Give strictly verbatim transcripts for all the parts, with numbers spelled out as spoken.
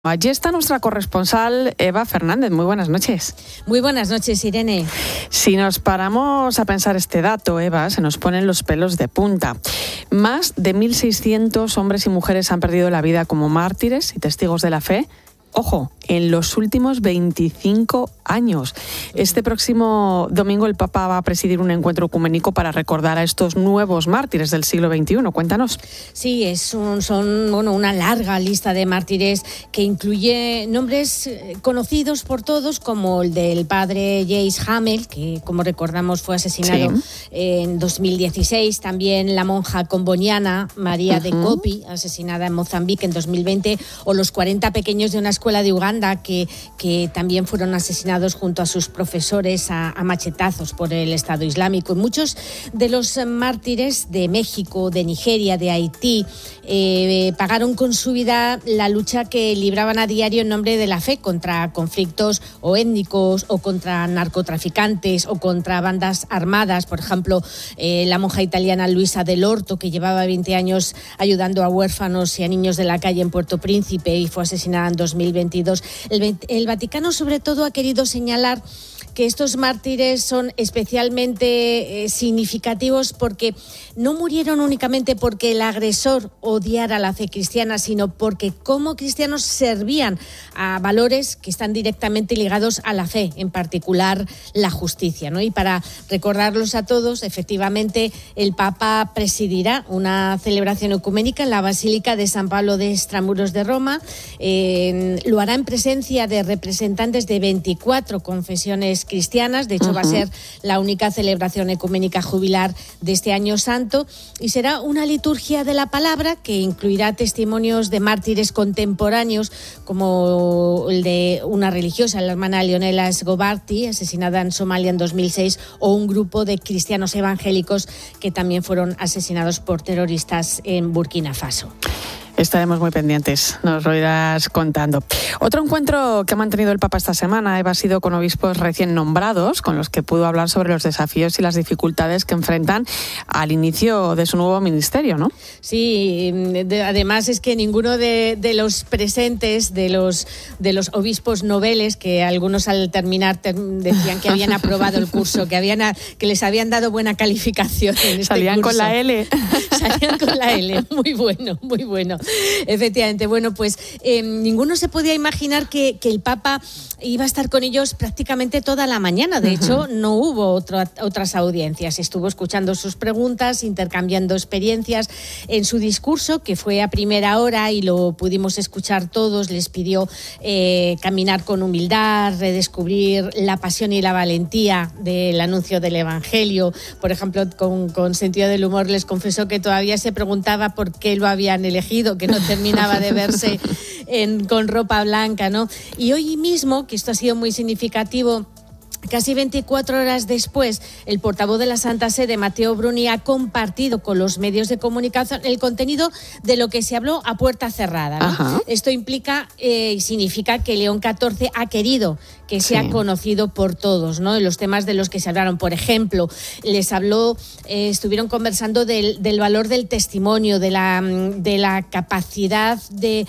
Allí está nuestra corresponsal Eva Fernández. Muy buenas noches. Muy buenas noches, Irene. Si nos paramos a pensar este dato, Eva, se nos ponen los pelos de punta. Más de mil seiscientos hombres y mujeres han perdido la vida como mártires y testigos de la fe. Ojo, en los últimos veinticinco años. Este próximo domingo el Papa va a presidir un encuentro ecuménico para recordar a estos nuevos mártires del siglo veintiuno. Cuéntanos. Sí, es un, son bueno, una larga lista de mártires que incluye nombres conocidos por todos, como el del padre James Hamel, que como recordamos fue asesinado sí. en dos mil dieciséis. También la monja comboniana María uh-huh. de Kopi, asesinada en Mozambique en dos mil veinte. O los cuarenta pequeños de una escuela de Uganda que, que también fueron asesinados junto a sus profesores a, a machetazos por el Estado Islámico. Y muchos de los mártires de México, de Nigeria, de Haití, eh, pagaron con su vida la lucha que libraban a diario en nombre de la fe contra conflictos o étnicos o contra narcotraficantes o contra bandas armadas. Por ejemplo, eh, la monja italiana Luisa del Orto, que llevaba veinte años ayudando a huérfanos y a niños de la calle en Puerto Príncipe y fue asesinada en dos mil veintidós. El, el Vaticano, sobre todo, ha querido señalar que estos mártires son especialmente eh, significativos porque no murieron únicamente porque el agresor odiara la fe cristiana, sino porque como cristianos servían a valores que están directamente ligados a la fe, en particular la justicia, ¿no? Y para recordarlos a todos, efectivamente, el Papa presidirá una celebración ecuménica en la Basílica de San Pablo de Extramuros de Roma. Eh, lo hará en presencia de representantes de veinticuatro confesiones cristianas. De hecho, uh-huh. va a ser la única celebración ecuménica jubilar de este año santo y será una liturgia de la palabra que incluirá testimonios de mártires contemporáneos como el de una religiosa, la hermana Leonela Sgobarti, asesinada en Somalia en dos mil seis, o un grupo de cristianos evangélicos que también fueron asesinados por terroristas en Burkina Faso. Estaremos muy pendientes, nos lo irás contando. Otro encuentro que ha mantenido el Papa esta semana, Eva, ha sido con obispos recién nombrados, con los que pudo hablar sobre los desafíos y las dificultades que enfrentan al inicio de su nuevo ministerio, ¿no? Sí, de, además es que ninguno de, de los presentes, de los, de los obispos noveles, que algunos al terminar ter, decían que habían aprobado el curso, que, habían, que les habían dado buena calificación en este Salían curso. con la L. Salían con la L, muy bueno, muy bueno. Efectivamente, bueno, pues eh, ninguno se podía imaginar que, que el Papa iba a estar con ellos prácticamente toda la mañana. De uh-huh. hecho, no hubo otro, otras audiencias. Estuvo escuchando sus preguntas, intercambiando experiencias. En su discurso, que fue a primera hora y lo pudimos escuchar todos, les pidió eh, caminar con humildad, redescubrir la pasión y la valentía del anuncio del Evangelio. Por ejemplo, con, con sentido del humor les confesó que todavía se preguntaba por qué lo habían elegido, que no terminaba de verse en, con ropa blanca, ¿no? Y hoy mismo, que esto ha sido muy significativo, casi veinticuatro horas después, el portavoz de la Santa Sede, Matteo Bruni, ha compartido con los medios de comunicación el contenido de lo que se habló a puerta cerrada, ¿no? Esto implica y eh, significa que León catorce ha querido que sea sí. conocido por todos, ¿no? En los temas de los que se hablaron. Por ejemplo, les habló, eh, estuvieron conversando del, del valor del testimonio, de la, de la capacidad de,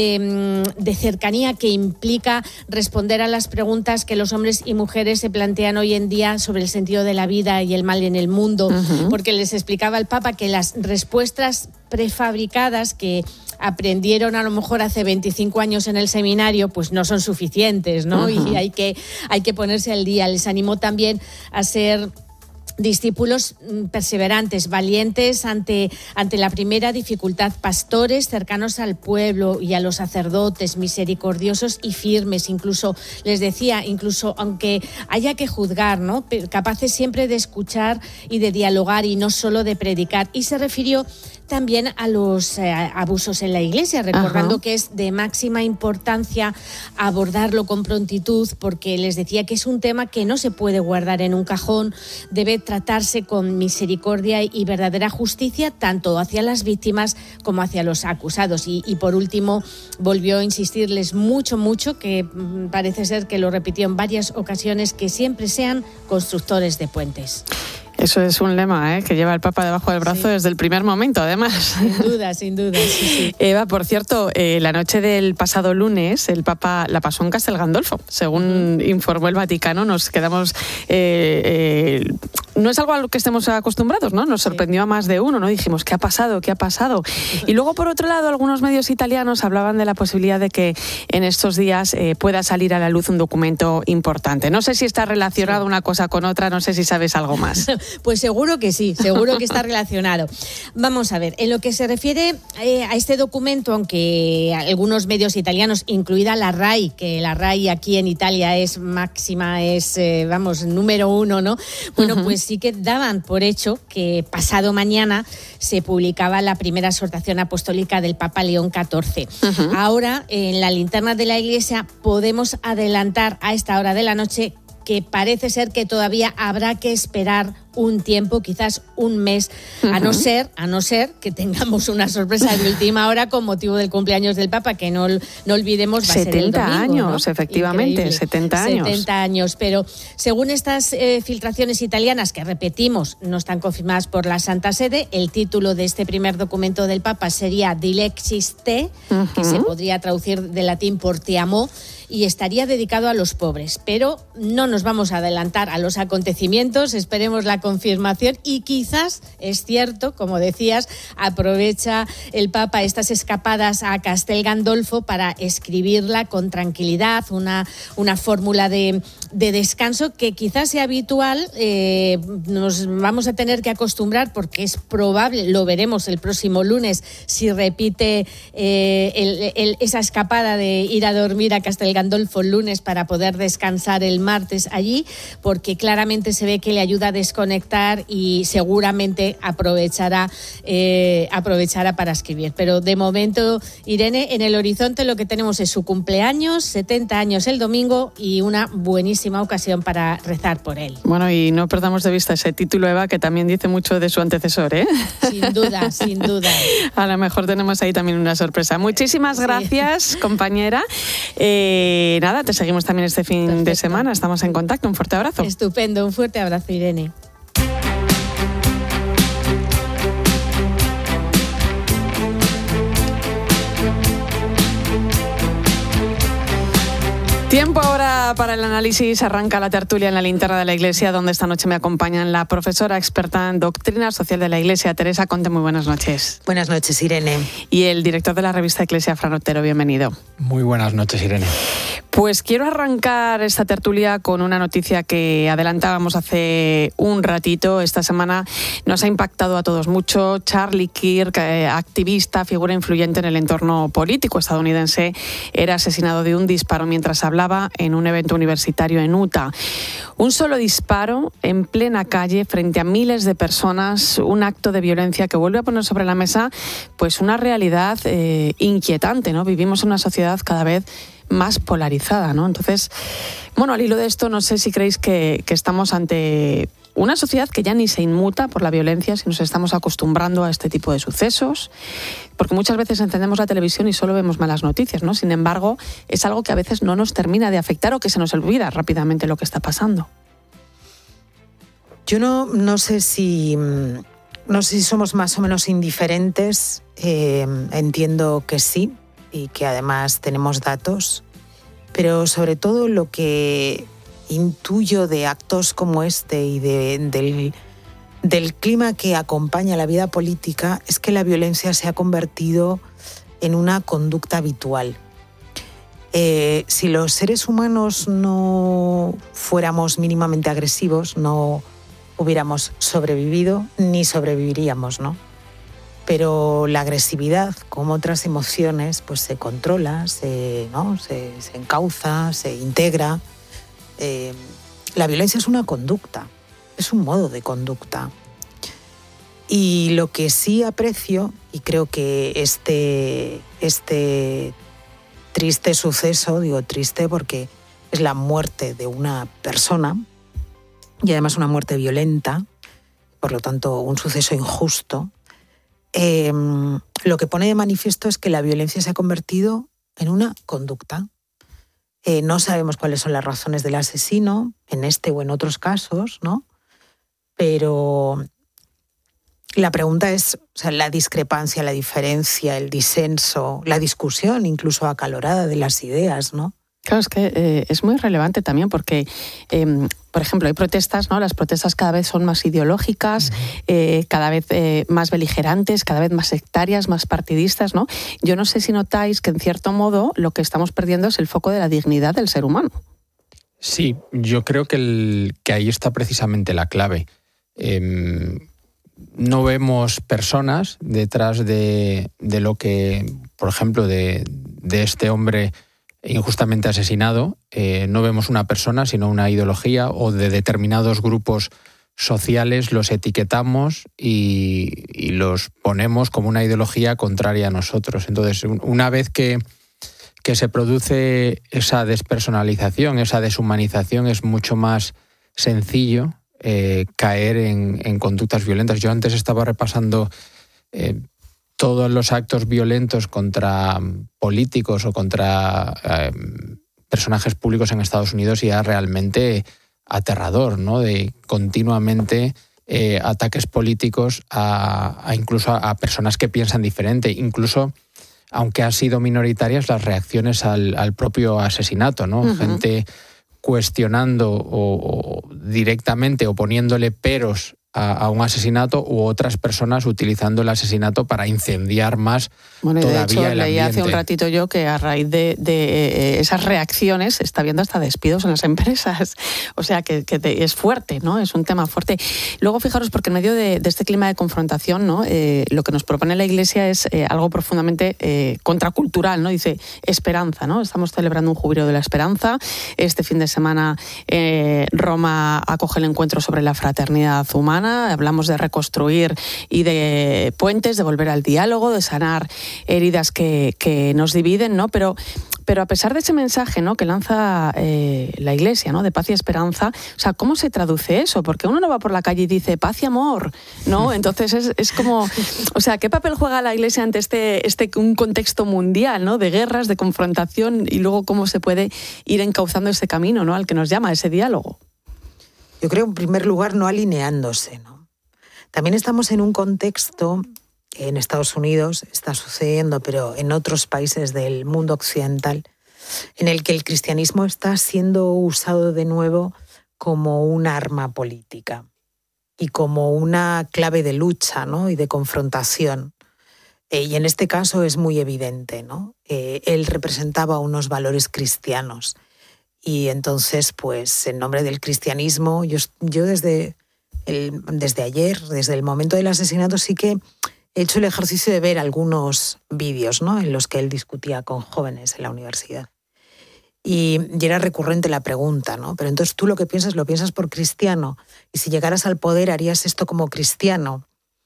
de, de cercanía que implica responder a las preguntas que los hombres y mujeres se plantean hoy en día sobre el sentido de la vida y el mal en el mundo, uh-huh. porque les explicaba el Papa que las respuestas prefabricadas que aprendieron a lo mejor hace veinticinco años en el seminario, pues no son suficientes, ¿no? Uh-huh. Y hay que, hay que ponerse al día. Les animó también a ser discípulos perseverantes, valientes ante, ante la primera dificultad, pastores cercanos al pueblo y a los sacerdotes, misericordiosos y firmes. Incluso, les decía, incluso aunque haya que juzgar, ¿no? Capaces siempre de escuchar y de dialogar y no solo de predicar. Y se refirió también a los eh, abusos en la Iglesia, recordando Ajá. que es de máxima importancia abordarlo con prontitud, porque les decía que es un tema que no se puede guardar en un cajón, debe tratarse con misericordia y verdadera justicia, tanto hacia las víctimas como hacia los acusados. Y, y por último, volvió a insistirles mucho, mucho, que mm, parece ser que lo repitió en varias ocasiones, que siempre sean constructores de puentes. Eso es un lema, ¿eh?, que lleva el Papa debajo del brazo, sí, desde el primer momento, además. Sin duda, sin duda. Sí, sí. Eva, por cierto, eh, la noche del pasado lunes el Papa la pasó en Castel Gandolfo. Según uh-huh. informó el Vaticano, nos quedamos... Eh, eh, no es algo a lo que estemos acostumbrados, ¿no? Nos sorprendió sí. a más de uno, ¿no? Dijimos, ¿qué ha pasado? ¿Qué ha pasado? Y luego, por otro lado, algunos medios italianos hablaban de la posibilidad de que en estos días eh, pueda salir a la luz un documento importante. No sé si está relacionado sí. una cosa con otra, no sé si sabes algo más. Pues seguro que sí, seguro que está relacionado. Vamos a ver, en lo que se refiere eh, a este documento, aunque algunos medios italianos, incluida la RAI, que la RAI aquí en Italia es máxima, es, eh, vamos, número uno, ¿no? Bueno, uh-huh. pues sí que daban por hecho que pasado mañana se publicaba la primera exhortación apostólica del Papa León catorce. Uh-huh. Ahora, en la linterna de la Iglesia, podemos adelantar a esta hora de la noche que parece ser que todavía habrá que esperar un tiempo, quizás un mes, uh-huh. a no ser, a no ser que tengamos una sorpresa de última hora con motivo del cumpleaños del Papa, que no, no olvidemos va a ser el domingo, setenta años, ¿no? Efectivamente, Increíble. setenta años. setenta años, pero según estas eh, filtraciones italianas, que repetimos, no están confirmadas por la Santa Sede, el título de este primer documento del Papa sería Dilexis Te, uh-huh. que se podría traducir de latín por Te amo, y estaría dedicado a los pobres, pero no nos vamos a adelantar a los acontecimientos, esperemos la confirmación y quizás, es cierto, como decías, aprovecha el Papa estas escapadas a Castel Gandolfo para escribirla con tranquilidad, una, una fórmula de, de descanso que quizás sea habitual, eh, nos vamos a tener que acostumbrar porque es probable, lo veremos el próximo lunes, si repite eh, el, el, esa escapada de ir a dormir a Castel Gandolfo el lunes para poder descansar el martes allí, porque claramente se ve que le ayuda a desconectar y seguramente aprovechará eh, aprovechará para escribir. Pero de momento, Irene, en el horizonte lo que tenemos es su cumpleaños, setenta años el domingo y una buenísima ocasión para rezar por él. Bueno, y no perdamos de vista ese título, Eva, que también dice mucho de su antecesor, ¿eh? Sin duda, sin duda. A lo mejor tenemos ahí también una sorpresa. Muchísimas gracias, sí. compañera. Eh, nada, te seguimos también este fin Perfecto. de semana. Estamos en contacto. Un fuerte abrazo. Estupendo, un fuerte abrazo, Irene. Tiempo ahora para el análisis. Arranca la tertulia en la linterna de la Iglesia, donde esta noche me acompañan la profesora experta en doctrina social de la Iglesia, Teresa Conte. Muy buenas noches. Buenas noches, Irene. Y el director de la revista Eclesia, Fran Otero. Bienvenido. Muy buenas noches, Irene. Pues quiero arrancar esta tertulia con una noticia que adelantábamos hace un ratito. Esta semana nos ha impactado a todos mucho. Charlie Kirk, eh, activista, figura influyente en el entorno político estadounidense, era asesinado de un disparo mientras hablaba en un evento universitario en Utah. Un solo disparo en plena calle frente a miles de personas, un acto de violencia que vuelve a poner sobre la mesa pues una realidad eh, inquietante, ¿no? Vivimos en una sociedad cada vez más polarizada, ¿no? Entonces, bueno, al hilo de esto, no sé si creéis que, que estamos ante una sociedad que ya ni se inmuta por la violencia, si nos estamos acostumbrando a este tipo de sucesos, porque muchas veces encendemos la televisión y solo vemos malas noticias, ¿no? Sin embargo, es algo que a veces no nos termina de afectar o que se nos olvida rápidamente lo que está pasando. Yo no, no sé si no sé si somos más o menos indiferentes. Eh, entiendo que sí, y que además tenemos datos, pero sobre todo lo que intuyo de actos como este y de, del, del clima que acompaña la vida política es que la violencia se ha convertido en una conducta habitual. Eh, si los seres humanos no fuéramos mínimamente agresivos, no hubiéramos sobrevivido ni sobreviviríamos, ¿no? Pero la agresividad, como otras emociones, pues se controla, se, ¿no? se, se encauza, se integra. Eh, la violencia es una conducta, es un modo de conducta. Y lo que sí aprecio, y creo que este, este triste suceso, digo triste porque es la muerte de una persona, y además una muerte violenta, por lo tanto un suceso injusto, Eh, lo que pone de manifiesto es que la violencia se ha convertido en una conducta. Eh, no sabemos cuáles son las razones del asesino, en este o en otros casos, ¿no? pero la pregunta es, o sea, la discrepancia, la diferencia, el disenso, la discusión incluso acalorada de las ideas, ¿no? Claro, es que eh, es muy relevante también porque, eh, por ejemplo, hay protestas, ¿no? Las protestas cada vez son más ideológicas, eh, cada vez eh, más beligerantes, cada vez más sectarias, más partidistas, ¿no? Yo no sé si notáis que, en cierto modo, lo que estamos perdiendo es el foco de la dignidad del ser humano. Sí, yo creo que, el, que ahí está precisamente la clave. Eh, no vemos personas detrás de, de lo que, por ejemplo, de, de este hombre injustamente asesinado, eh, no vemos una persona, sino una ideología, o de determinados grupos sociales los etiquetamos y, y los ponemos como una ideología contraria a nosotros. Entonces, una vez que, que se produce esa despersonalización, esa deshumanización, es mucho más sencillo eh, caer en, en conductas violentas. Yo antes estaba repasando eh, todos los actos violentos contra políticos o contra eh, personajes públicos en Estados Unidos y era realmente aterrador, ¿no? De continuamente eh, ataques políticos a, a incluso a, a personas que piensan diferente, incluso aunque han sido minoritarias las reacciones al, al propio asesinato, ¿no? Uh-huh. Gente cuestionando o, o directamente o poniéndole peros A, a un asesinato u otras personas utilizando el asesinato para incendiar más bueno, y todavía de hecho, el ambiente. Leí hace un ratito yo que a raíz de, de esas reacciones está habiendo hasta despidos en las empresas. O sea, que, que es fuerte, ¿no? Es un tema fuerte. Luego, fijaros, porque en medio de, de este clima de confrontación, ¿no? Eh, lo que nos propone la Iglesia es eh, algo profundamente eh, contracultural, ¿no? Dice esperanza, ¿no? Estamos celebrando un jubileo de la esperanza. Este fin de semana eh, Roma acoge el encuentro sobre la fraternidad humana. Hablamos de reconstruir y de puentes, de volver al diálogo, de sanar heridas que, que nos dividen, ¿no? Pero, pero a pesar de ese mensaje, ¿no? que lanza eh, la Iglesia, ¿no? de paz y esperanza, o sea, ¿cómo se traduce eso? Porque uno no va por la calle y dice paz y amor, ¿no? Entonces es, es como, o sea, ¿qué papel juega la Iglesia ante este, este un contexto mundial, ¿no? de guerras, de confrontación, y luego cómo se puede ir encauzando ese camino, ¿no? al que nos llama, ese diálogo? Yo creo, en primer lugar, no alineándose, ¿no? También estamos en un contexto que en Estados Unidos está sucediendo, pero en otros países del mundo occidental, en el que el cristianismo está siendo usado de nuevo como un arma política y como una clave de lucha, ¿no? y de confrontación. Eh, y en este caso es muy evidente, ¿no? Eh, él representaba unos valores cristianos. Y entonces, pues, en nombre del cristianismo, yo, yo desde, el, desde ayer, desde el momento del asesinato, sí que he hecho el ejercicio de ver algunos vídeos, ¿no? en los que él discutía con jóvenes en la universidad. Y, y era recurrente la pregunta, ¿no? Pero entonces tú lo que piensas, lo piensas por cristiano. Y si llegaras al poder, harías esto como cristiano.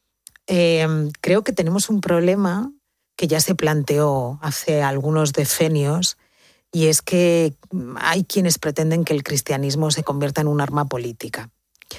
Eh, creo que tenemos un problema que ya se planteó hace algunos decenios, y es que hay quienes pretenden que el cristianismo se convierta en un arma política.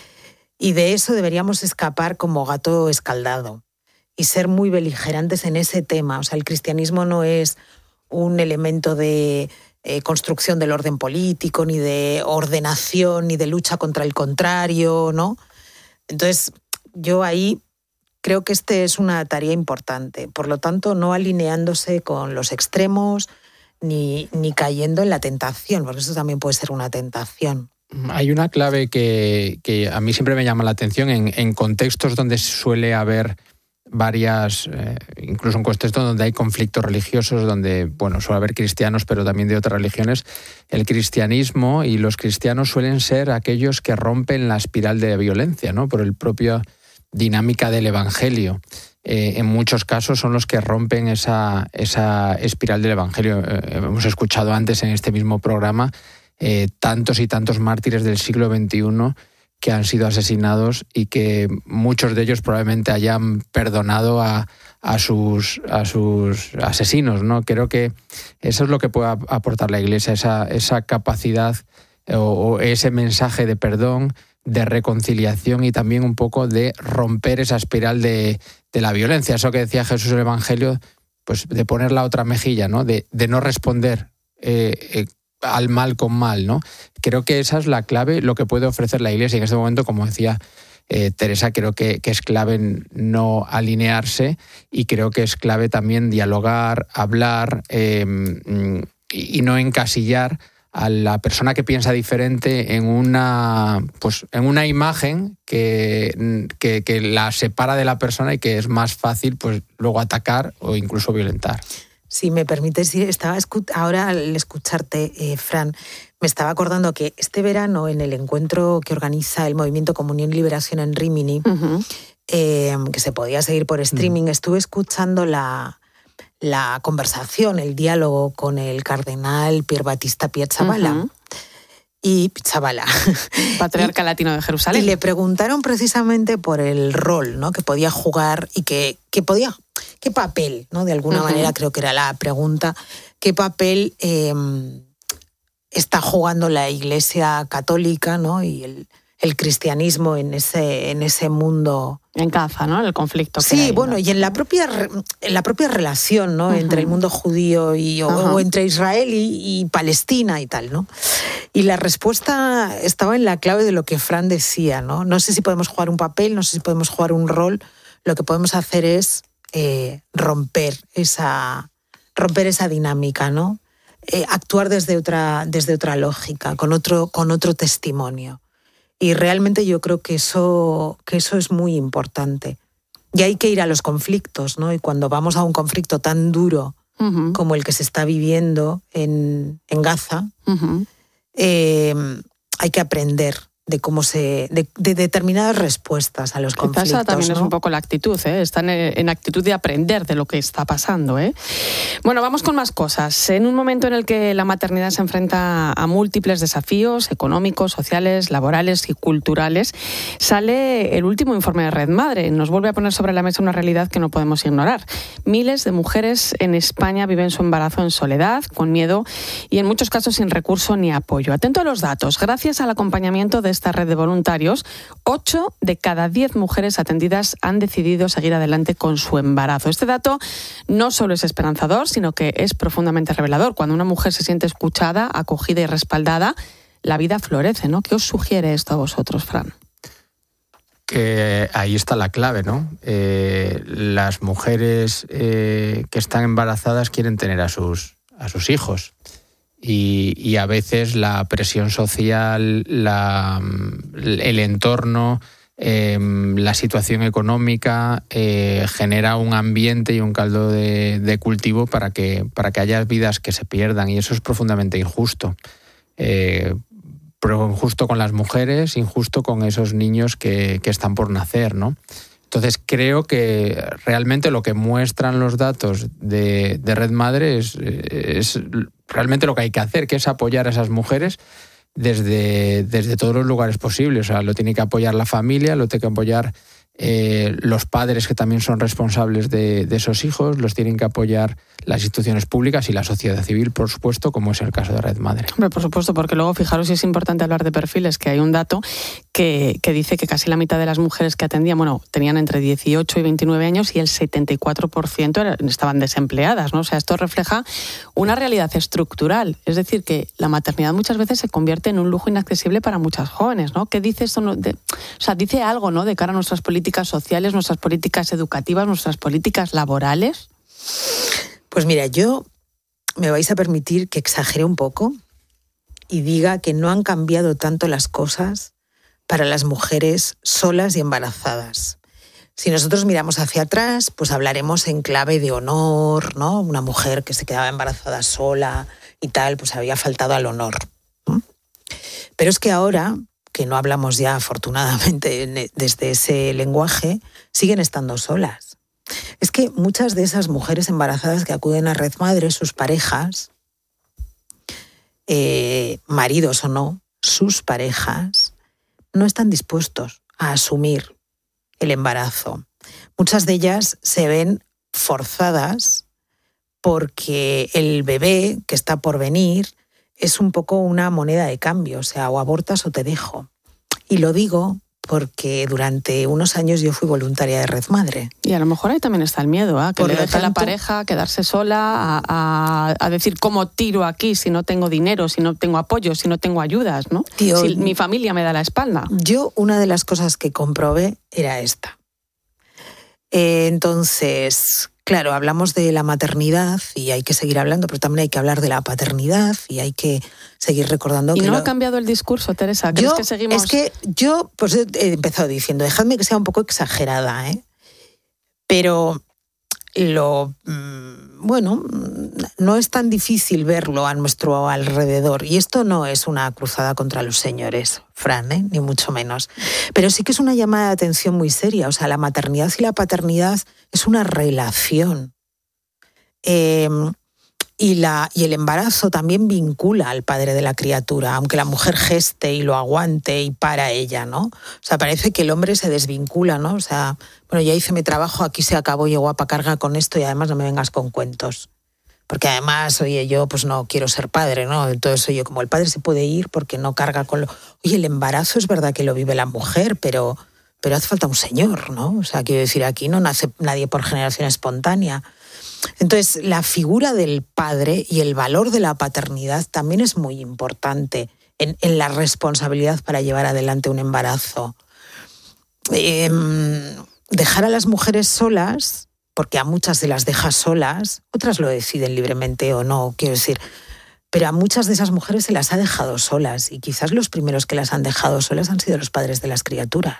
Y de eso deberíamos escapar como gato escaldado y ser muy beligerantes en ese tema. O sea, el cristianismo no es un elemento de eh, construcción del orden político, ni de ordenación, ni de lucha contra el contrario, ¿no? Entonces, yo ahí creo que este es una tarea importante. Por lo tanto, no alineándose con los extremos, Ni, ni cayendo en la tentación, porque eso también puede ser una tentación. Hay una clave que, que a mí siempre me llama la atención en, en contextos donde suele haber varias, eh, incluso en contextos donde hay conflictos religiosos, donde, bueno, suele haber cristianos, pero también de otras religiones. El cristianismo y los cristianos suelen ser aquellos que rompen la espiral de violencia, ¿no? Por el propio dinámica del Evangelio. Eh, en muchos casos son los que rompen esa, esa espiral del Evangelio. Eh, hemos escuchado antes en este mismo programa eh, tantos y tantos mártires del siglo veintiuno que han sido asesinados y que muchos de ellos probablemente hayan perdonado a, a, sus, a sus asesinos, ¿no? Creo que eso es lo que puede aportar la Iglesia, esa, esa capacidad o, o ese mensaje de perdón, de reconciliación y también un poco de romper esa espiral de, de la violencia. Eso que decía Jesús en el Evangelio, pues de poner la otra mejilla, ¿no? De, de no responder eh, eh, al mal con mal, ¿no? Creo que esa es la clave, lo que puede ofrecer la Iglesia en este momento, como decía eh, Teresa, creo que, que es clave no alinearse y creo que es clave también dialogar, hablar eh, y, y no encasillar a la persona que piensa diferente en una, pues, en una imagen que, que, que la separa de la persona y que es más fácil pues, luego atacar o incluso violentar. Si me permites, estaba escu- ahora al escucharte, eh, Fran, me estaba acordando que este verano en el encuentro que organiza el Movimiento Comunión y Liberación en Rímini, uh-huh. eh, que se podía seguir por streaming, uh-huh. estuve escuchando la... la conversación, el diálogo con el cardenal Pier Battista Piazzavala. Uh-huh. Y Piazzavala. Patriarca y, latino de Jerusalén. Y le preguntaron precisamente por el rol, ¿no?, que podía jugar y que, que podía... ¿Qué papel, ¿no?, de alguna uh-huh. manera creo que era la pregunta, qué papel eh, está jugando la Iglesia Católica, ¿no?, y el, el cristianismo en ese, en ese mundo... En Gaza, ¿no? El conflicto. Que sí, hay, bueno, ¿no? y en la propia, en la propia relación, ¿no? Uh-huh. Entre el mundo judío y, o, uh-huh. o entre Israel y, y Palestina y tal, ¿no? Y la respuesta estaba en la clave de lo que Fran decía, ¿no? No sé si podemos jugar un papel, no sé si podemos jugar un rol. Lo que podemos hacer es eh, romper esa, romper esa dinámica, ¿no? Eh, actuar desde otra, desde otra lógica, con otro, con otro testimonio. Y realmente yo creo que eso, que eso es muy importante. Y hay que ir a los conflictos, ¿no? Y cuando vamos a un conflicto tan duro uh-huh. como el que se está viviendo en, en Gaza, uh-huh. eh, hay que aprender de cómo se de, de determinadas respuestas a los conflictos. Esa también, ¿no?, es un poco la actitud, ¿eh? Están en actitud de aprender de lo que está pasando, ¿eh? Bueno, vamos con más cosas. En un momento en el que la maternidad se enfrenta a múltiples desafíos económicos, sociales, laborales y culturales, sale el último informe de Red Madre. Nos vuelve a poner sobre la mesa una realidad que no podemos ignorar. Miles de mujeres en España viven su embarazo en soledad, con miedo y en muchos casos sin recurso ni apoyo. Atento a los datos. Gracias al acompañamiento de esta red de voluntarios, ocho de cada diez mujeres atendidas han decidido seguir adelante con su embarazo. Este dato no solo es esperanzador, sino que es profundamente revelador. Cuando una mujer se siente escuchada, acogida y respaldada, la vida florece, ¿no? ¿Qué os sugiere esto a vosotros, Fran? Que ahí está la clave, ¿no? Eh, las mujeres eh, que están embarazadas quieren tener a sus, a sus hijos. Y, y a veces la presión social, la, el entorno, eh, la situación económica eh, genera un ambiente y un caldo de, de cultivo para que, para que haya vidas que se pierdan, y eso es profundamente injusto. Eh, pero injusto con las mujeres, injusto con esos niños que, que están por nacer, ¿no? Entonces creo que realmente lo que muestran los datos de, de Red Madre es, es realmente lo que hay que hacer, que es apoyar a esas mujeres desde, desde todos los lugares posibles. O sea, lo tiene que apoyar la familia, lo tiene que apoyar eh, los padres que también son responsables de, de esos hijos, los tienen que apoyar las instituciones públicas y la sociedad civil, por supuesto, como es el caso de Red Madre. Hombre, por supuesto, porque luego fijaros si es importante hablar de perfiles, que hay un dato que, que dice que casi la mitad de las mujeres que atendían, bueno, tenían entre dieciocho y veintinueve años y el setenta y cuatro por ciento estaban desempleadas, ¿no? O sea, esto refleja una realidad estructural, es decir, que la maternidad muchas veces se convierte en un lujo inaccesible para muchas jóvenes, ¿no? ¿Qué dice esto? De, o sea, dice algo, ¿no?, de cara a nuestras políticas sociales, nuestras políticas educativas, nuestras políticas laborales. Pues mira, yo me vais a permitir que exagere un poco y diga que no han cambiado tanto las cosas para las mujeres solas y embarazadas. Si nosotros miramos hacia atrás, pues hablaremos en clave de honor, ¿no? Una mujer que se quedaba embarazada sola y tal, pues había faltado al honor, ¿no? Pero es que ahora, que no hablamos ya afortunadamente desde ese lenguaje, siguen estando solas. Es que muchas de esas mujeres embarazadas que acuden a Red Madre, sus parejas, eh, maridos o no, sus parejas, no están dispuestos a asumir el embarazo. Muchas de ellas se ven forzadas porque el bebé que está por venir es un poco una moneda de cambio, o sea, o abortas o te dejo. Y lo digo porque durante unos años yo fui voluntaria de Red Madre. Y a lo mejor ahí también está el miedo, ¿eh? Que Por le lo deje a la tanto- pareja quedarse sola, a, a- a decir cómo tiro aquí si no tengo dinero, si no tengo apoyo, si no tengo ayudas, ¿no? Tío, si mi familia me da la espalda. Yo una de las cosas que comprobé era esta. Eh, entonces, claro, hablamos de la maternidad y hay que seguir hablando, pero también hay que hablar de la paternidad y hay que seguir recordando ¿Y que no lo- ha cambiado el discurso, Teresa? ¿Crees yo, que seguimos...? Es que yo pues, he empezado diciendo, dejadme que sea un poco exagerada, ¿eh? Pero lo mm, bueno, no es tan difícil verlo a nuestro alrededor. Y esto no es una cruzada contra los señores, Fran, ¿eh? Ni mucho menos. Pero sí que es una llamada de atención muy seria. O sea, la maternidad y la paternidad es una relación. Eh, y, la, y el embarazo también vincula al padre de la criatura, aunque la mujer geste y lo aguante y para ella, ¿no? O sea, parece que el hombre se desvincula, ¿no? O sea, bueno, ya hice mi trabajo, aquí se acabó, llego a carga con esto y además no me vengas con cuentos. Porque además, oye, yo pues no quiero ser padre, ¿no? Entonces, oye, como el padre se puede ir porque no carga con lo... Oye, el embarazo es verdad que lo vive la mujer, pero, pero hace falta un señor, ¿no? O sea, quiero decir, aquí no nace nadie por generación espontánea. Entonces, la figura del padre y el valor de la paternidad también es muy importante en, en la responsabilidad para llevar adelante un embarazo. Eh, dejar a las mujeres solas, porque a muchas se las deja solas, otras lo deciden libremente o no, quiero decir, pero a muchas de esas mujeres se las ha dejado solas y quizás los primeros que las han dejado solas han sido los padres de las criaturas.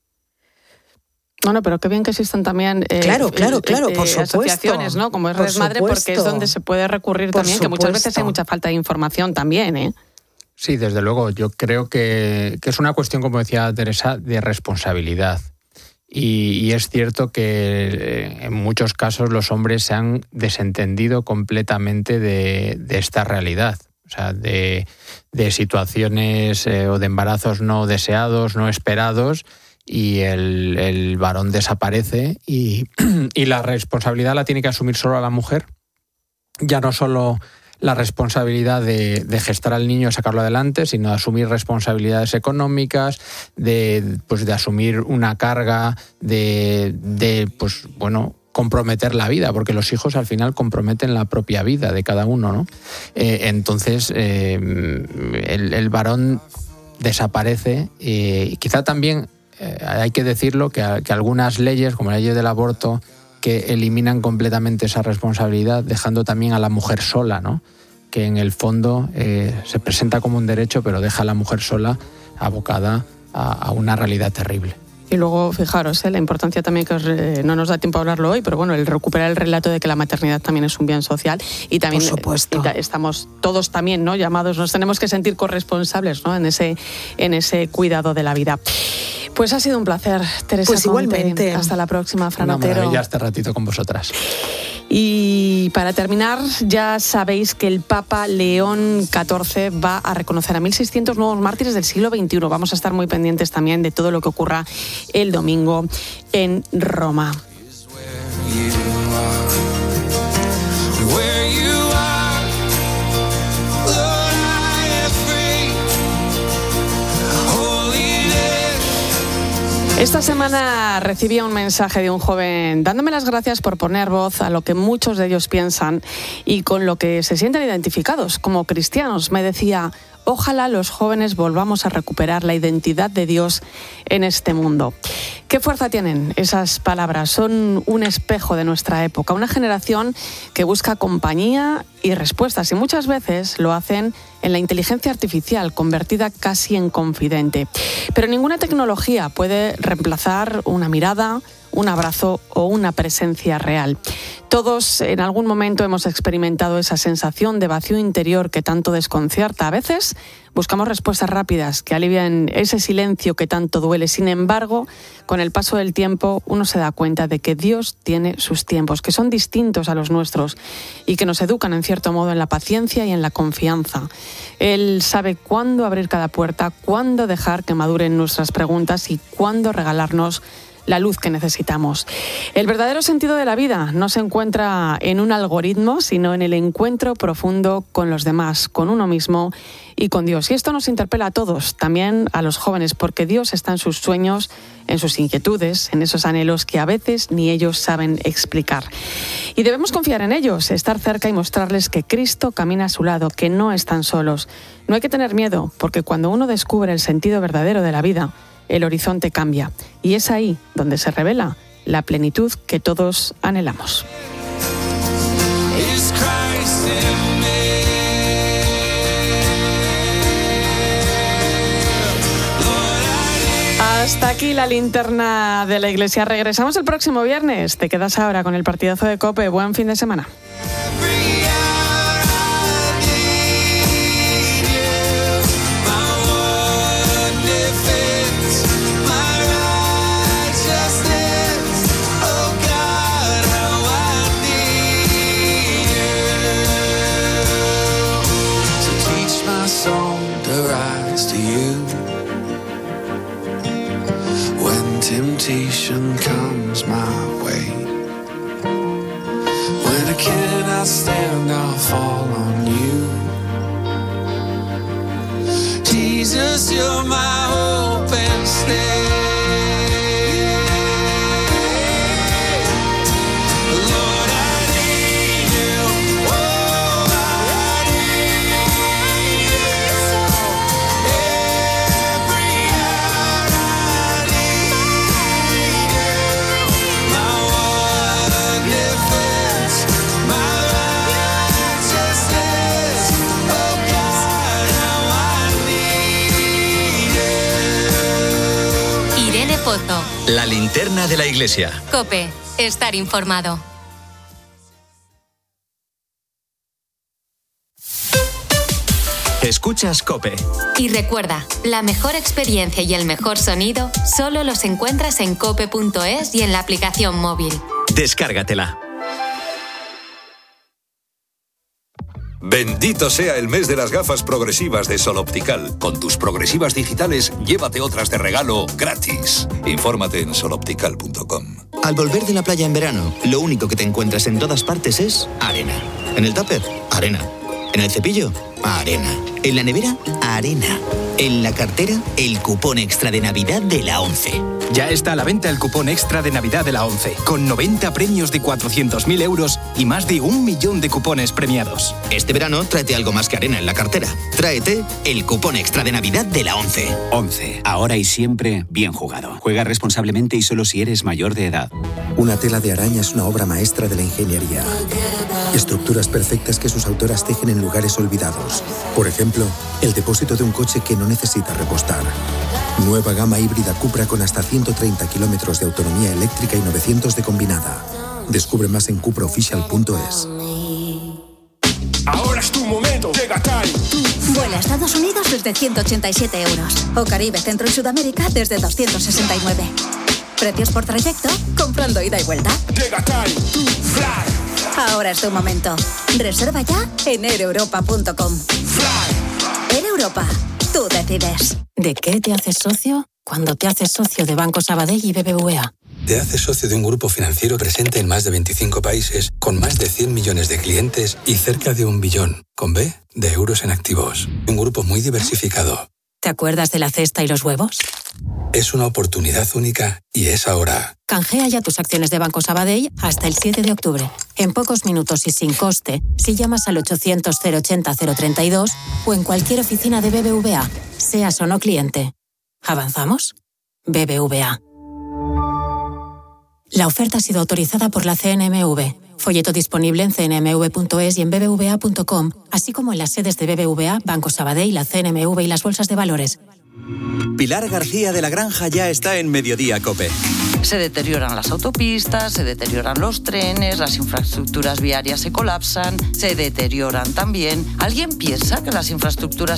Bueno, pero qué bien que existen también eh, claro, claro, claro, eh, por supuesto. asociaciones, ¿no? Como es Por Red Madre, porque es supuesto. donde se puede recurrir Por también, que muchas veces supuesto. hay mucha falta de información también, ¿eh? Sí, desde luego. Yo creo que, que es una cuestión, como decía Teresa, de responsabilidad. Y, y es cierto que eh, en muchos casos los hombres se han desentendido completamente de, de esta realidad. O sea, de, de situaciones eh, o de embarazos no deseados, no esperados, y el, el varón desaparece y, y la responsabilidad la tiene que asumir solo la mujer. Ya no solo la responsabilidad de, de gestar al niño y sacarlo adelante, sino de asumir responsabilidades económicas, de, pues, de asumir una carga, de, de pues, bueno, comprometer la vida, porque los hijos al final comprometen la propia vida de cada uno, ¿no? Eh, entonces, eh, el, el varón desaparece eh, y quizá también eh, hay que decirlo que, que algunas leyes, como la ley del aborto, que eliminan completamente esa responsabilidad, dejando también a la mujer sola, ¿no? Que en el fondo eh, se presenta como un derecho, pero deja a la mujer sola, abocada a, a una realidad terrible. Y luego, fijaros, ¿eh? La importancia también, que os, eh, no nos da tiempo a hablarlo hoy, pero bueno, el recuperar el relato de que la maternidad también es un bien social y también Por supuesto. eh, estamos todos también, ¿no?, llamados, nos tenemos que sentir corresponsables, ¿no?, en ese, en ese cuidado de la vida. Pues ha sido un placer, Teresa Pues Conte. igualmente. Hasta la próxima, Fran Una Otero. maravilla este ratito con vosotras. Y para terminar, ya sabéis que el Papa León catorce va a reconocer a mil seiscientos nuevos mártires del siglo veintiuno. Vamos a estar muy pendientes también de todo lo que ocurra el domingo en Roma. Esta semana recibía un mensaje de un joven dándome las gracias por poner voz a lo que muchos de ellos piensan y con lo que se sienten identificados como cristianos. Me decía: ojalá los jóvenes volvamos a recuperar la identidad de Dios en este mundo. ¿Qué fuerza tienen esas palabras? Son un espejo de nuestra época, una generación que busca compañía y respuestas, y muchas veces lo hacen en la inteligencia artificial, convertida casi en confidente. Pero ninguna tecnología puede reemplazar una mirada, un abrazo o una presencia real. Todos en algún momento hemos experimentado esa sensación de vacío interior que tanto desconcierta. A veces buscamos respuestas rápidas que alivien ese silencio que tanto duele. Sin embargo, con el paso del tiempo uno se da cuenta de que Dios tiene sus tiempos, que son distintos a los nuestros y que nos educan en cierto modo en la paciencia y en la confianza. Él sabe cuándo abrir cada puerta, cuándo dejar que maduren nuestras preguntas y cuándo regalarnos la luz que necesitamos. El verdadero sentido de la vida no se encuentra en un algoritmo, sino en el encuentro profundo con los demás, con uno mismo y con Dios. Y esto nos interpela a todos, también a los jóvenes, porque Dios está en sus sueños, en sus inquietudes, en esos anhelos que a veces ni ellos saben explicar. Y debemos confiar en ellos, estar cerca y mostrarles que Cristo camina a su lado, que no están solos. No hay que tener miedo, porque cuando uno descubre el sentido verdadero de la vida, el horizonte cambia. Y es ahí donde se revela la plenitud que todos anhelamos. Hasta aquí la linterna de la Iglesia. Regresamos el próximo viernes. Te quedas ahora con el partidazo de COPE. Buen fin de semana. Temptation comes my way. When I cannot stand, I'll fall on you. Jesus, you're my hope and stay. La linterna de la Iglesia. COPE. Estar informado. Escuchas COPE. Y recuerda, la mejor experiencia y el mejor sonido solo los encuentras en cope punto es y en la aplicación móvil. Descárgatela. Bendito sea el mes de las gafas progresivas de Sol Optical. Con tus progresivas digitales, llévate otras de regalo gratis. Infórmate en sol optical punto com. Al volver de la playa en verano, lo único que te encuentras en todas partes es arena. En el tupper, arena. En el cepillo, arena. En la nevera, arena. En la cartera, el cupón extra de Navidad de la ONCE. Ya está a la venta el cupón extra de Navidad de la ONCE, con noventa premios de cuatrocientos mil euros y más de un millón de cupones premiados. Este verano, tráete algo más que arena en la cartera. Tráete el cupón extra de Navidad de la ONCE. ONCE, ahora y siempre bien jugado. Juega responsablemente y solo si eres mayor de edad. Una tela de araña es una obra maestra de la ingeniería. Estructuras perfectas que sus autoras tejen en lugares olvidados. Por ejemplo, el depósito de un coche que no necesita repostar. Nueva gama híbrida Cupra con hasta ciento treinta kilómetros de autonomía eléctrica y novecientos de combinada. Descubre más en cupra oficial punto es. Ahora es tu momento, llega Tari. Vuela a Estados Unidos desde ciento ochenta y siete euros. O Caribe, Centro y Sudamérica desde doscientos sesenta y nueve. Precios por trayecto, comprando ida y vuelta. Llega Tari, fly. Ahora es tu momento. Reserva ya en air europa punto com. Fly. Air Europa, tú decides. ¿De qué te haces socio? Cuando te haces socio de Banco Sabadell y B B V A. Te haces socio de un grupo financiero presente en más de veinticinco países, con más de cien millones de clientes y cerca de un billón, con B, de euros en activos. Un grupo muy diversificado. ¿Te acuerdas de la cesta y los huevos? Es una oportunidad única y es ahora. Canjea ya tus acciones de Banco Sabadell hasta el siete de octubre. En pocos minutos y sin coste, si llamas al ochocientos cero ochenta cero treinta y dos o en cualquier oficina de B B V A, seas o no cliente. ¿Avanzamos? B B V A. La oferta ha sido autorizada por la C N M V. Folleto disponible en c n m v punto es y en b b v a punto com, así como en las sedes de B B V A, Banco Sabadell, la C N M V y las bolsas de valores. Pilar García de la Granja ya está en Mediodía COPE. Se deterioran las autopistas, se deterioran los trenes, las infraestructuras viarias se colapsan, se deterioran también. ¿Alguien piensa que las infraestructuras